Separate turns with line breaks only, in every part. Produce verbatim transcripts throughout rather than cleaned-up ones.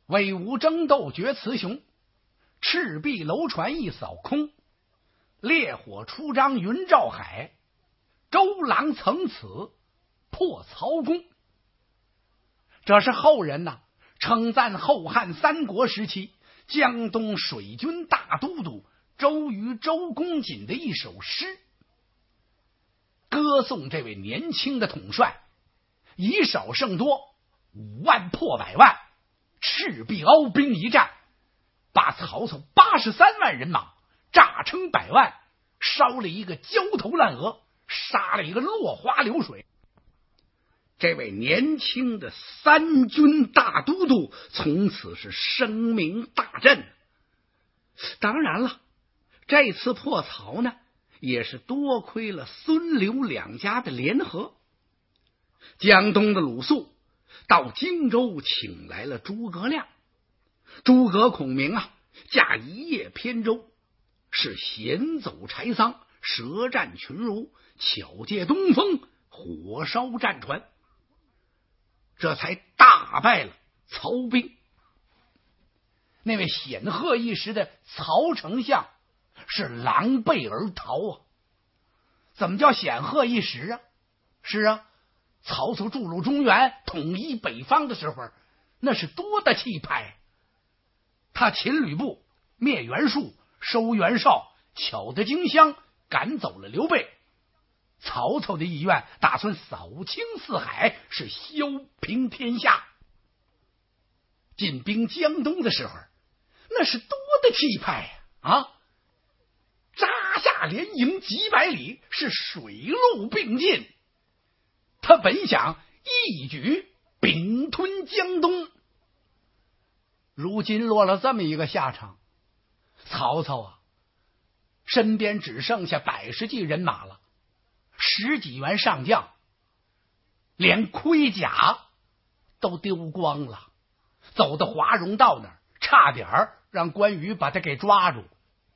魏武争斗决雌雄，赤壁楼船一扫空，烈火出张云罩海，周郎曾此破曹公。这是后人呐、啊、称赞后汉三国时期江东水军大都督周瑜周公瑾的一首诗，歌颂这位年轻的统帅以少胜多，五万破百万，赤壁鏖兵一战，把曹操八十三万人马炸成百万，烧了一个焦头烂额，杀了一个落花流水。这位年轻的三军大都督从此是声名大振。当然了，这次破曹呢，也是多亏了孙刘两家的联合。江东的鲁肃到荆州请来了诸葛亮，诸葛孔明啊，驾一叶扁舟，是闲走柴桑，舌战群儒，巧借东风，火烧战船，这才大败了曹兵。那位显赫一时的曹丞相是狼狈而逃啊！怎么叫显赫一时啊？是啊，曹操筑路中原，统一北方的时候，那是多大气派！他擒吕布，灭袁术，收袁绍，巧得荆襄，赶走了刘备。曹操的意愿打算扫清四海，是削平天下。进兵江东的时候，那是多的气派啊！扎下连营几百里，是水陆并进。他本想一举并吞江东，如今落了这么一个下场。曹操啊，身边只剩下百十骑人马了，十几员上将，连盔甲都丢光了，走到华容道那儿，差点让关羽把他给抓住。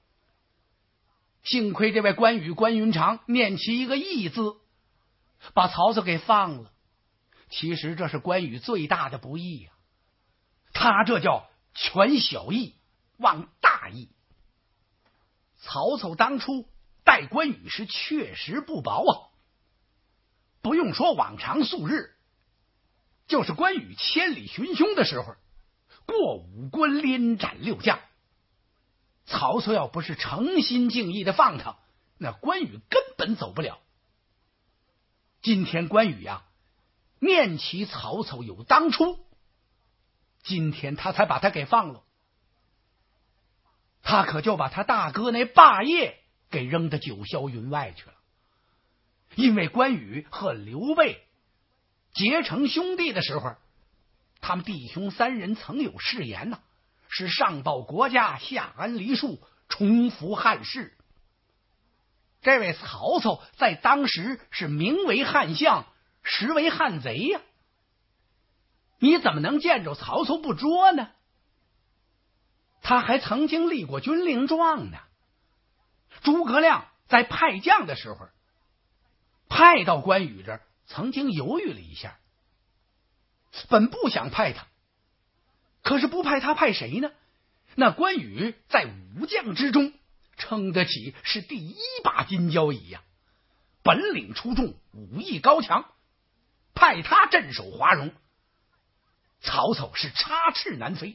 幸亏这位关羽关云长念起一个义字，把曹操给放了。其实这是关羽最大的不义呀、啊，他这叫全小义忘大义。曹操当初待关羽是确实不薄啊，不用说往常素日，就是关羽千里寻凶的时候，过五关连斩六将。曹操要不是诚心敬意的放他，那关羽根本走不了。今天关羽呀、啊，念起曹操有当初，今天他才把他给放了。他可就把他大哥那霸业给扔到九霄云外去了。因为关羽和刘备结成兄弟的时候，他们弟兄三人曾有誓言呐、啊，是上报国家，下安黎庶，重扶汉室。这位曹操在当时是名为汉相，实为汉贼呀、啊！你怎么能见着曹操不捉呢？他还曾经立过军令状呢。诸葛亮在派将的时候，派到关羽这儿，曾经犹豫了一下，本不想派他，可是不派他派谁呢？那关羽在武将之中称得起是第一把金交椅呀、啊，本领出众，武艺高强，派他镇守华容，曹操是插翅难飞。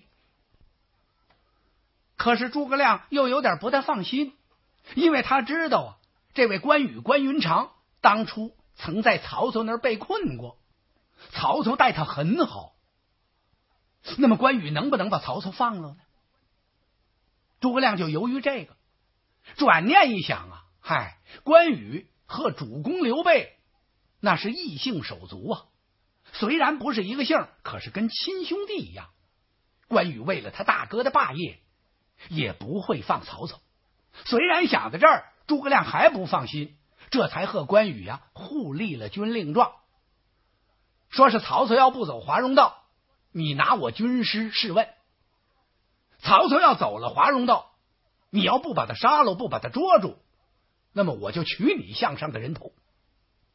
可是诸葛亮又有点不太放心，因为他知道啊，这位关羽关云长当初曾在曹操那儿被困过，曹操待他很好，那么关羽能不能把曹操放了呢？诸葛亮就由于这个，转念一想啊，嗨，关羽和主公刘备那是异姓手足啊，虽然不是一个姓，可是跟亲兄弟一样。关羽为了他大哥的霸业，也不会放曹操。虽然想到这儿，诸葛亮还不放心，这才和关羽啊互立了军令状，说是曹操要不走华容道，你拿我军师试问；曹操要走了华容道，你要不把他杀了，不把他捉住，那么我就取你项上的人头。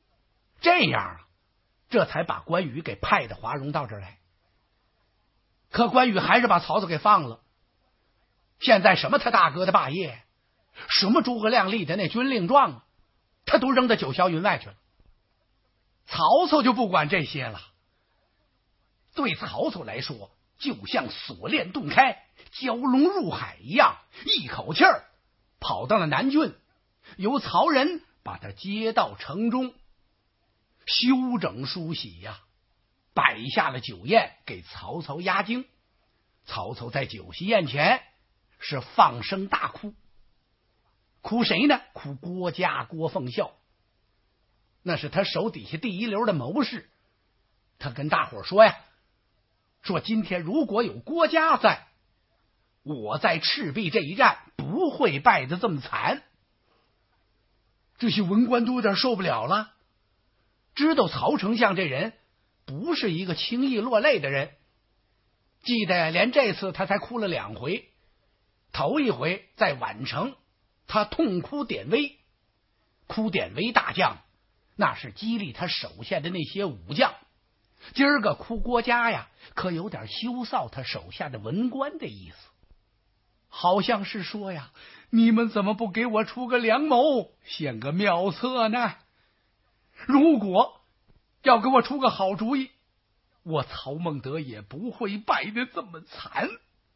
这样啊，这才把关羽给派到华容道这儿来。可可关羽还是把曹操给放了。现在什么他大哥的霸业，什么诸葛亮立的那军令状，他都扔到九霄云外去了。曹操就不管这些了。对曹操来说，就像锁链洞开、蛟龙入海一样，一口气儿跑到了南郡，由曹仁把他接到城中，休整梳洗呀、啊，摆下了酒宴给曹操压惊。曹操在酒席宴前是放声大哭，哭谁呢？哭郭嘉、郭奉孝，那是他手底下第一流的谋士。他跟大伙说呀，说今天如果有郭嘉在，我在赤壁这一战不会败得这么惨。这些文官都有点受不了了，知道曹丞相这人不是一个轻易落泪的人。记得连这次他才哭了两回，头一回在宛城，他痛哭典韦，哭典韦大将，那是激励他手下的那些武将。今儿个哭郭嘉呀，可有点羞臊他手下的文官的意思，好像是说呀，你们怎么不给我出个良谋，献个妙策呢？如果要给我出个好主意，我曹孟德也不会败得这么惨。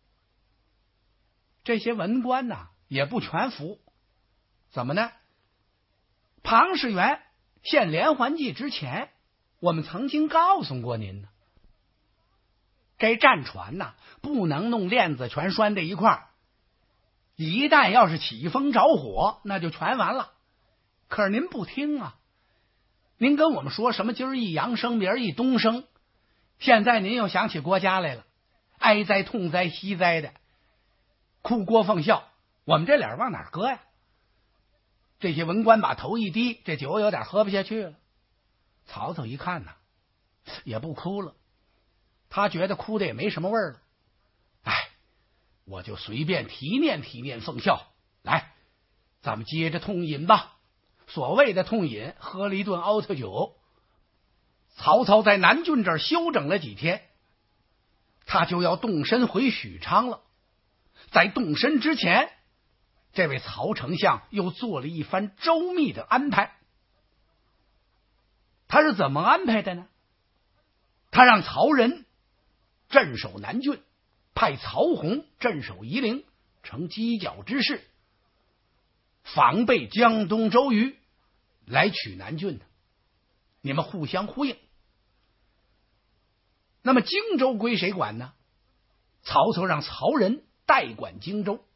这些文官呐、啊，也不全服。怎么呢？庞士元献连环计之前，我们曾经告诉过您呢，这战船呐、啊，不能弄链子全拴在一块儿，一旦要是起风着火，那就全完了。可是您不听啊，您跟我们说什么今儿一阳生，明儿一东生，现在您又想起郭嘉来了，哀哉痛哉惜哉的，哭郭奉孝，我们这脸往哪搁呀？这些文官把头一低，这酒有点喝不下去了。曹操一看呢，也不哭了，他觉得哭的也没什么味儿了。哎，我就随便提念提念奉孝，来，咱们接着痛饮吧。所谓的痛饮，喝了一顿凹特酒。曹操在南郡这儿休整了几天，他就要动身回许昌了。在动身之前，这位曹丞相又做了一番周密的安排。他是怎么安排的呢？他让曹仁镇守南郡，派曹洪镇守夷陵，成犄角之势，防备江东周瑜来取南郡的。你们互相呼应。那么荆州归谁管呢？曹操让曹仁代管荆州，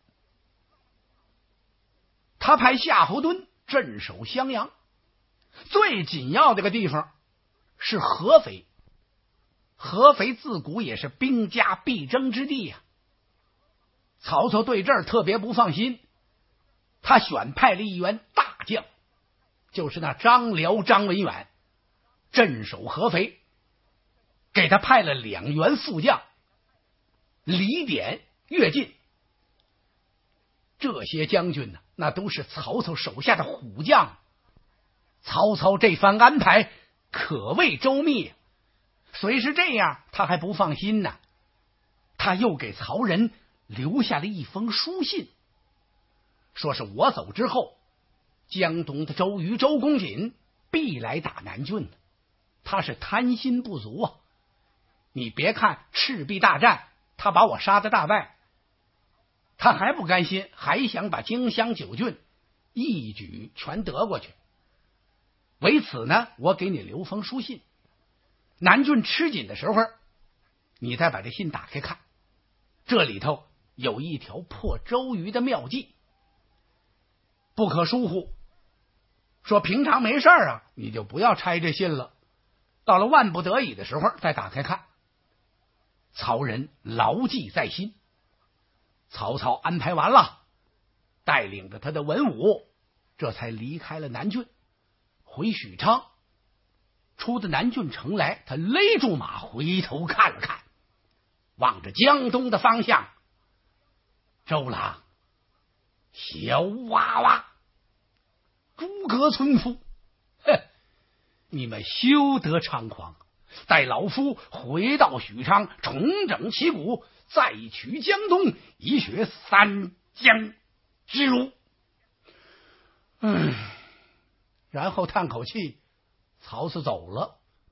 他派夏侯惇镇守襄阳。最紧要这个地方是合肥，合肥自古也是兵家必争之地呀、啊。曹操对这儿特别不放心，他选派了一员大将，就是那张辽张文远镇守合肥，给他派了两员副将李典、乐进。这些将军呢，那都是曹操手下的虎将。曹操这番安排可谓周密，虽是这样，他还不放心呢。他又给曹仁留下了一封书信，说是我走之后，江东的周瑜、周公瑾必来打南郡。他是贪心不足啊！你别看赤壁大战，他把我杀得大败，他还不甘心，还想把荆襄九郡一举全得过去。为此呢，我给你留封书信，南郡吃紧的时候，你再把这信打开看，这里头有一条破周瑜的妙计，不可疏忽。说平常没事啊，你就不要拆这信了，到了万不得已的时候再打开看。曹仁牢记在心。曹操安排完了，带领着他的文武，这才离开了南郡，回许昌。出的南郡城来，他勒住马，回头看了看，望着江东的方向，周郎、小娃娃、诸葛村夫，哼，你们休得猖狂！ 待老夫回到许昌，重整旗鼓，再取江东，以雪三江之辱。嗯，然后叹口气，曹操走了。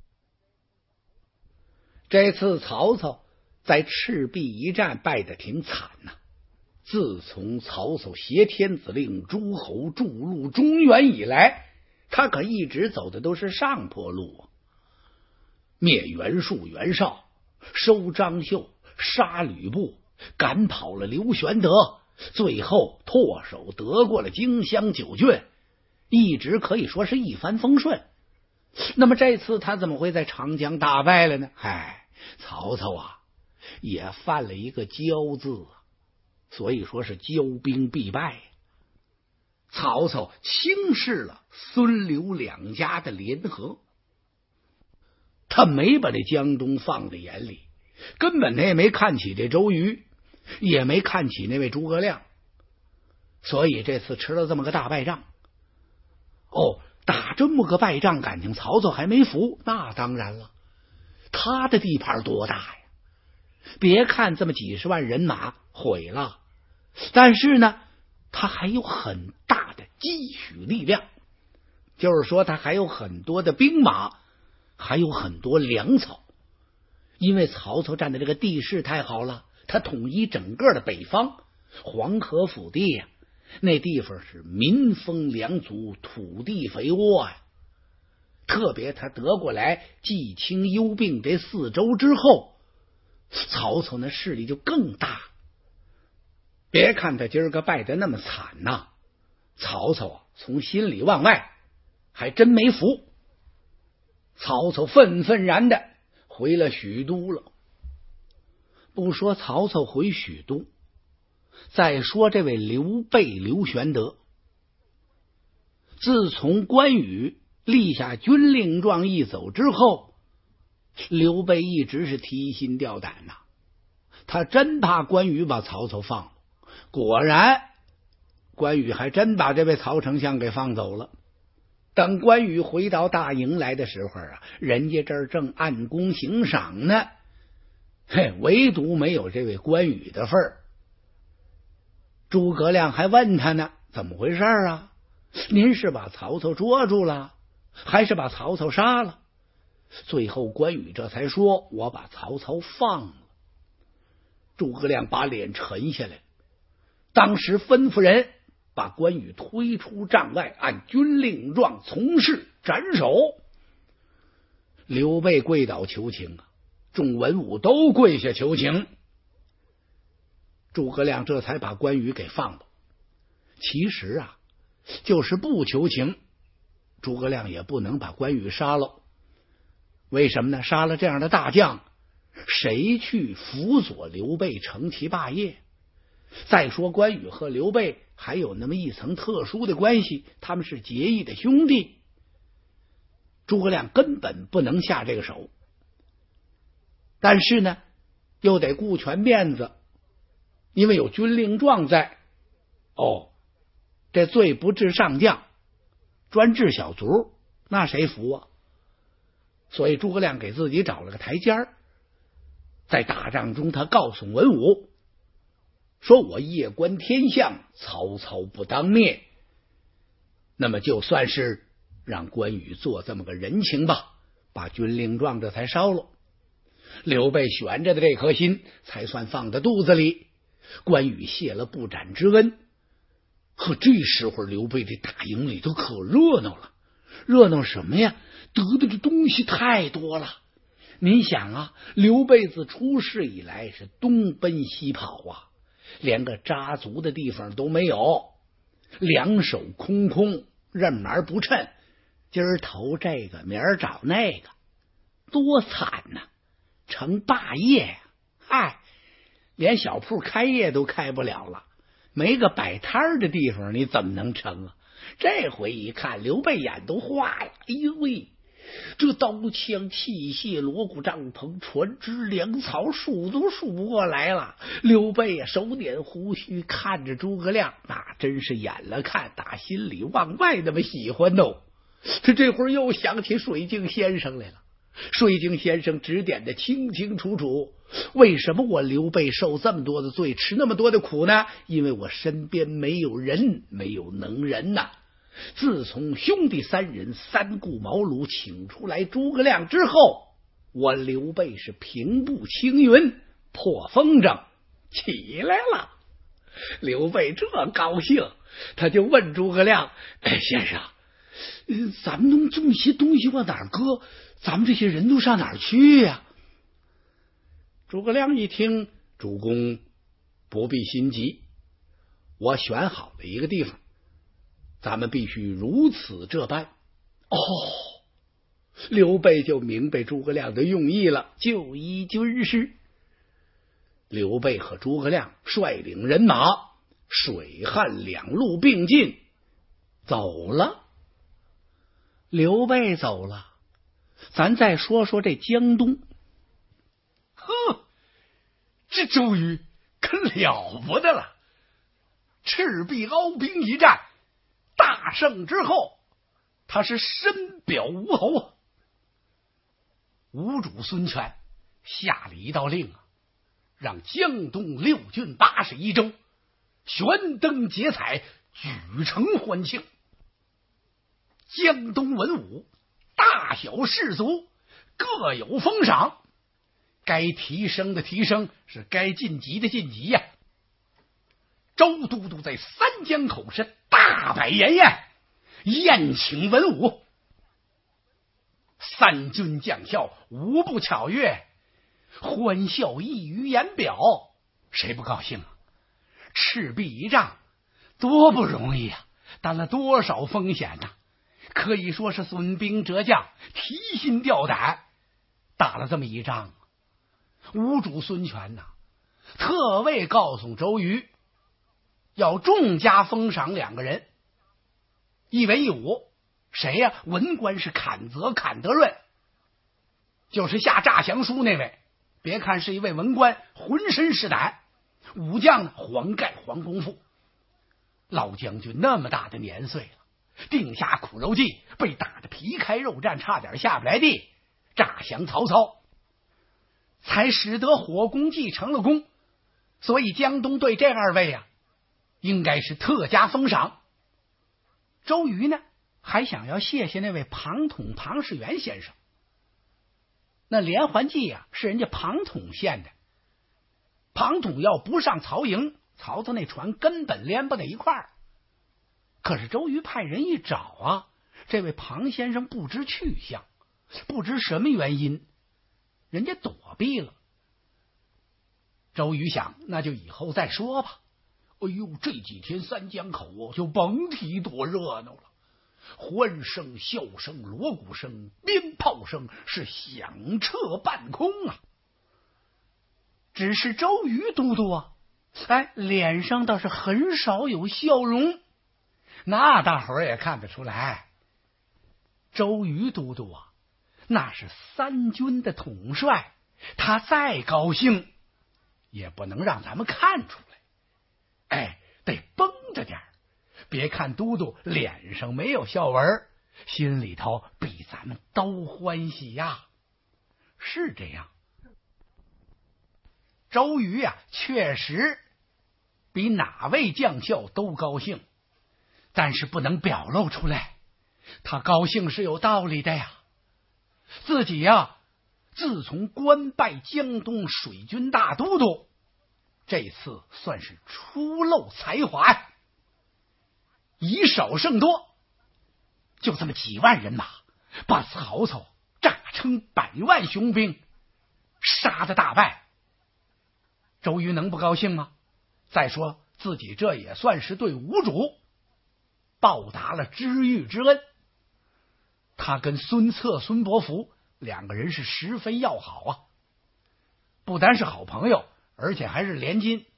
这次曹操在赤壁一战败得挺惨呐、啊。自从曹操挟天子令诸侯筑路中原以来，他可一直走的都是上坡路啊。灭袁术、袁绍，收张绣，杀吕布，赶跑了刘玄德，最后唾手得过了荆襄九郡，一直可以说是一帆风顺。那么这次他怎么会在长江大败了呢？唉，曹操啊，也犯了一个骄字，所以说是骄兵必败。曹操轻视了孙刘两家的联合，他没把这江东放在眼里，根本他也没看起这周瑜，也没看起那位诸葛亮，所以这次吃了这么个大败仗。哦，打这么个败仗，感情曹操还没服？那当然了，他的地盘多大呀！别看这么几十万人马毁了，但是呢，他还有很大的积蓄力量，就是说他还有很多的兵马，还有很多粮草。因为曹操占的这个地势太好了，他统一整个的北方，黄河腹地呀、啊，那地方是民丰粮足，土地肥沃呀、啊。特别他得过来冀青幽并这四州之后，曹操那势力就更大。别看他今儿个败得那么惨呐、啊，曹操啊，从心里往外还真没服。曹操愤愤然的回了许都了。不说曹操回许都，再说这位刘备刘玄德，自从关羽立下军令状一走之后，刘备一直是提心吊胆呐、啊，他真怕关羽把曹操放了。果然关羽还真把这位曹丞相给放走了。等关羽回到大营来的时候啊，人家这儿正按功行赏呢，嘿，唯独没有这位关羽的份儿。诸葛亮还问他呢，怎么回事啊？您是把曹操捉住了，还是把曹操杀了？最后关羽这才说，我把曹操放了。诸葛亮把脸沉下来，当时吩咐人把关羽推出帐外，按军令状从事斩首。刘备跪倒求情啊，众文武都跪下求情。诸葛亮这才把关羽给放了。其实啊，就是不求情，诸葛亮也不能把关羽杀了。为什么呢？杀了这样的大将，谁去辅佐刘备成其霸业？再说关羽和刘备还有那么一层特殊的关系，他们是结义的兄弟，诸葛亮根本不能下这个手。但是呢，又得顾全面子，因为有军令状在。哦，这罪不治上将，专治小卒，那谁服啊？所以诸葛亮给自己找了个台阶儿，在打仗中他告诉文武说，我夜观天象，曹操不当灭。那么就算是让关羽做这么个人情吧，把军令状这才烧了。刘备悬着的这颗心才算放在肚子里，关羽谢了不斩之恩。可这时候刘备这大营里头可热闹了，热闹什么呀？得的这东西太多了。您想啊，刘备自出世以来是东奔西跑啊，连个扎足的地方都没有，两手空空，任哪儿不趁，今儿投这个，明儿找那个，多惨呐、啊！成霸业呀、啊，嗨，连小铺开业都开不了了，没个摆摊的地方，你怎么能成啊？这回一看，刘备眼都花了，哎呦喂！这刀枪器械锣鼓帐篷船只粮草数都数不过来了。刘备啊，手捻胡须看着诸葛亮，那真是眼了看打心里往外那么喜欢哦。他这会儿又想起水镜先生来了。 水晶先生指点的清清楚楚，为什么我刘备受这么多的罪，吃那么多的苦呢？因为我身边没有人，没有能人呐。自从兄弟三人三顾茅庐请出来诸葛亮之后，我刘备是平步青云，破风筝起来了。刘备这高兴，他就问诸葛亮：哎，先生，咱们弄这么些东西往哪儿搁？咱们这些人都上哪儿去呀、啊？诸葛亮一听，主公不必心急，我选好了一个地方，咱们必须如此这般。哦，刘备就明白诸葛亮的用意了，就依军师。刘备和诸葛亮率领人马，水旱两路并进，走了。刘备走了，咱再说说这江东。呵，这周瑜可了不得了！赤壁鏖兵一战大胜之后，他是深表吴侯啊。吴主孙权下了一道令啊，让江东六郡八十一州悬灯结彩，举城欢庆。江东文武大小士族各有封赏，该提升的提升，是该晋级的晋级呀、啊。周都督在三江口是大摆筵宴，宴请文武，三军将校无不巧悦，欢笑溢于言表。谁不高兴啊？赤壁一仗多不容易啊，担了多少风险呐、啊！可以说是损兵折将，提心吊胆，打了这么一仗。吴主孙权呐、啊，特为告诉周瑜，要重加封赏两个人，一文一武。谁呀、啊？文官是坎泽坎德润，就是下诈降书那位。别看是一位文官，浑身是胆。武将呢，黄盖黄公父。老将军那么大的年岁了，定下苦肉计，被打得皮开肉绽，差点下不来地，诈降曹操，才使得火攻计成了功。所以江东对这二位啊，应该是特加封赏。周瑜呢，还想要谢谢那位庞统庞士元先生。那连环计啊，是人家庞统献的。庞统要不上曹营，曹操那船根本连不到一块儿。可是周瑜派人一找啊，这位庞先生不知去向，不知什么原因，人家躲避了。周瑜想，那就以后再说吧。哎呦，这几天三江口哦，就甭提多热闹了，欢声笑声锣鼓声鞭炮声是响彻半空啊。只是周瑜都督啊，哎，脸上倒是很少有笑容。那大伙儿也看得出来，周瑜都督啊，那是三军的统帅，他再高兴也不能让咱们看出来，哎，得绷着点儿。别看都督脸上没有笑纹，心里头比咱们都欢喜呀。是这样，周瑜啊，确实比哪位将校都高兴，但是不能表露出来。他高兴是有道理的呀，自己呀，自从官拜江东水军大都督，这次算是初露才华呀。以少胜多，就这么几万人马，把曹操诈称百万雄兵，杀得大败。周瑜能不高兴吗？再说自己这也算是对吴主报答了知遇之恩。他跟孙策、孙伯符两个人是十分要好啊，不单是好朋友，而且还是连襟。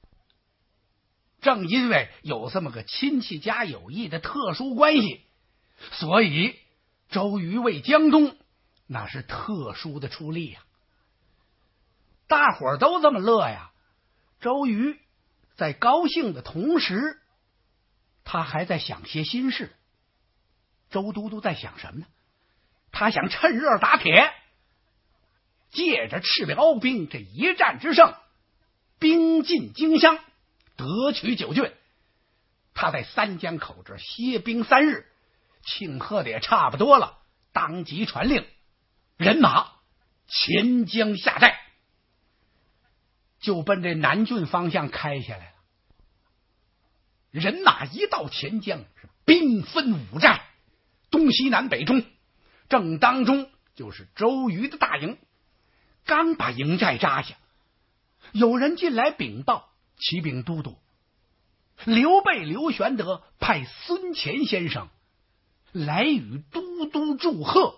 正因为有这么个亲戚家友谊的特殊关系，所以周瑜为江东那是特殊的出力呀、啊。大伙儿都这么乐呀，周瑜在高兴的同时，他还在想些心事。周都督在想什么呢？他想趁热打铁， 借着赤壁鏖兵这一战之胜，兵进荆襄，得取九郡。他在三江口这歇兵三日，庆贺的也差不多了，当即传令，人马潜江下寨，就奔这南郡方向开下来了。人马一到潜江，是兵分五寨，东西南北中，正当中就是周瑜的大营。刚把营寨扎下，有人进来禀报，启禀都督，刘备刘玄德派孙乾先生来与都督祝贺，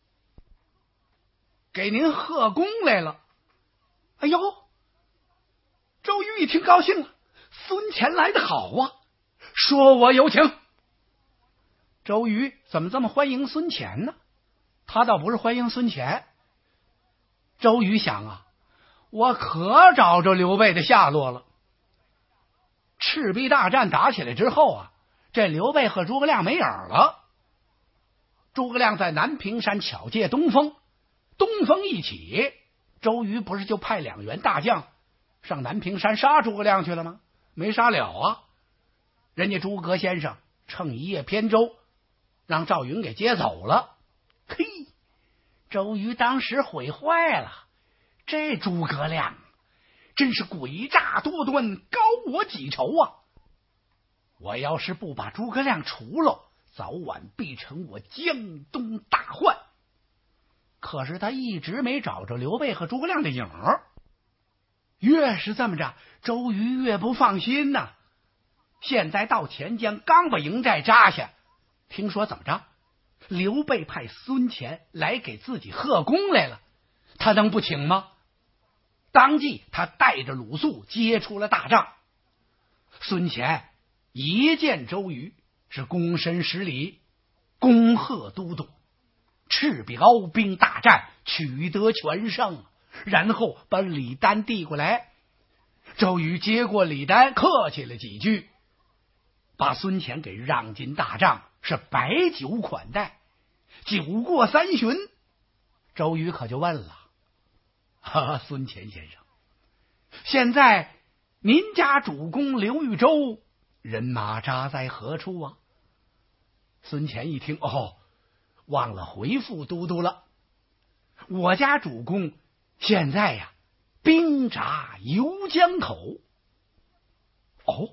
给您贺功来了。哎呦，周瑜一听高兴了，孙乾来得好啊，说我有请。周瑜怎么这么欢迎孙乾呢？他倒不是欢迎孙乾。周瑜想啊，我可找着刘备的下落了。赤壁大战打起来之后啊，这刘备和诸葛亮没影了。诸葛亮在南屏山巧借东风，东风一起，周瑜不是就派两员大将上南屏山杀诸葛亮去了吗？没杀了啊，人家诸葛先生乘一叶扁舟，让赵云给接走了。嘿，周瑜当时悔坏了，这诸葛亮真是诡诈多端，高我几筹啊！我要是不把诸葛亮除了，早晚必成我江东大患。可是他一直没找着刘备和诸葛亮的影儿，越是这么着，周瑜越不放心呐。现在到钱江，刚把营寨扎下，听说怎么着？刘备派孙乾来给自己贺功来了，他能不请吗？当即他带着鲁肃接出了大帐。孙乾一见周瑜，是躬身施礼，恭贺都督，赤壁鏖兵大战取得全胜，然后把礼单递过来。周瑜接过礼单，客气了几句，把孙乾给让进大帐，是摆酒款待。酒过三巡，周瑜可就问了：哈，孙乾先生，现在您家主公刘豫州人马扎在何处啊？孙乾一听，哦，忘了回复都督了，我家主公现在呀兵扎游江口。哦，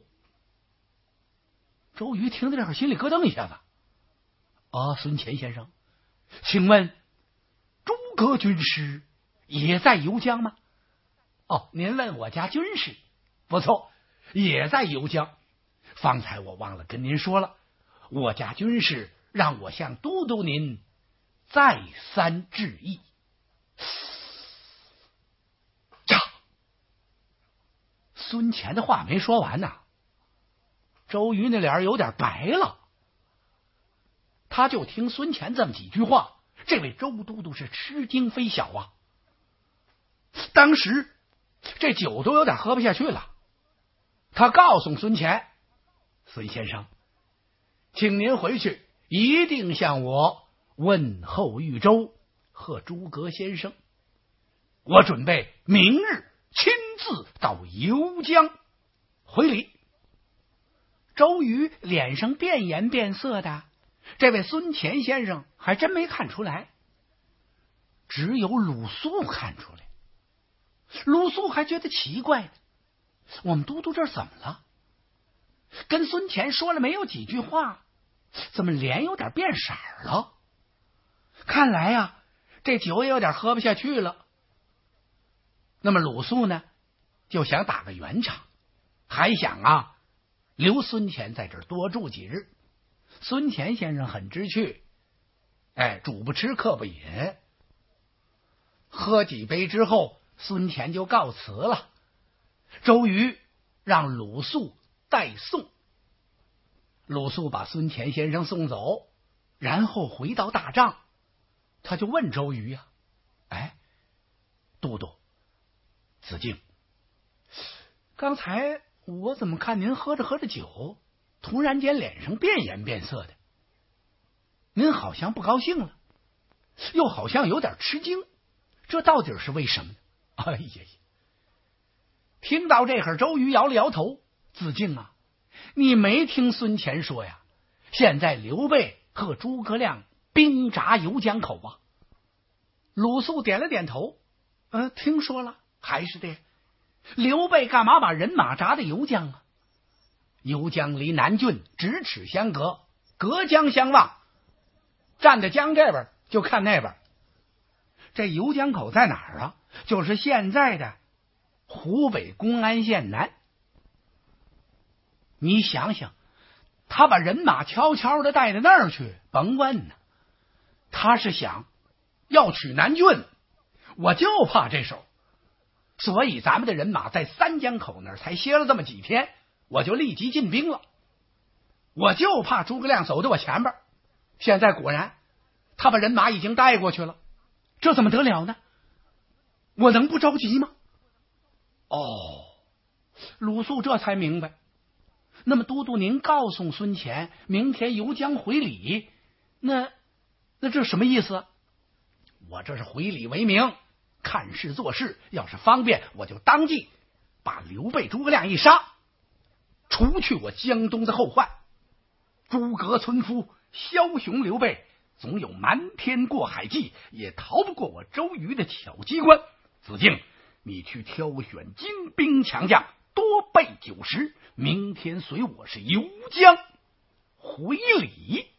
周瑜听到这儿心里咯噔一下子。啊，孙乾先生，请问诸葛军师也在游江吗？哦，您问我家军师，不错，也在游江。方才我忘了跟您说了，我家军师让我向都督您再三致意。呀，孙乾的话没说完呢，周瑜那脸有点白了。他就听孙乾这么几句话，这位周都督是吃惊非小啊。当时这酒都有点喝不下去了，他告诉孙乾：孙先生，请您回去一定向我问候豫州，贺诸葛先生。我准备明日亲自到游江回礼。周瑜脸上变颜变色的，这位孙乾先生还真没看出来，只有鲁肃看出来。鲁肃还觉得奇怪呢，我们都督这怎么了？跟孙乾说了没有几句话，怎么脸有点变色了？看来呀、啊，这酒也有点喝不下去了。那么鲁肃呢，就想打个圆场，还想啊留孙乾在这儿多住几日。孙乾先生很知趣，哎，主不吃客不饮。喝几杯之后，孙乾就告辞了。周瑜让鲁肃代送，鲁肃把孙乾先生送走，然后回到大帐，他就问周瑜呀、啊：“哎，都督，子敬，刚才我怎么看您喝着喝着酒，突然间脸上变颜变色的？您好像不高兴了，又好像有点吃惊， 这到底是为什么呢？哎呀呀！听到这会，周瑜摇了摇头：“子敬啊，你没听孙乾说呀？现在刘备和诸葛亮兵扎游江口啊。”鲁肃点了点头：“嗯，听说了，还是这样。刘备干嘛把人马扎在游江啊？游江离南郡咫尺相隔，隔江相望，站在江这边就看那边。这游江口在哪儿啊？就是现在的湖北公安县南。你想想，他把人马悄悄的带到那儿去，甭问呢，他是想要取南郡，我就怕这手。所以咱们的人马在三江口那儿才歇了这么几天，我就立即进兵了。我就怕诸葛亮走在我前边，现在果然他把人马已经带过去了，这怎么得了呢？我能不着急吗？哦，鲁肃这才明白。那么都督您告诉孙乾，明天游江回礼，那那这什么意思？我这是回礼为名，看事做事，要是方便，我就当即把刘备、诸葛亮一杀，除去我江东的后患。诸葛村夫枭雄刘备，总有瞒天过海计，也逃不过我周瑜的巧机关。子敬，你去挑选精兵强将，多备酒食，明天随我是游江回礼。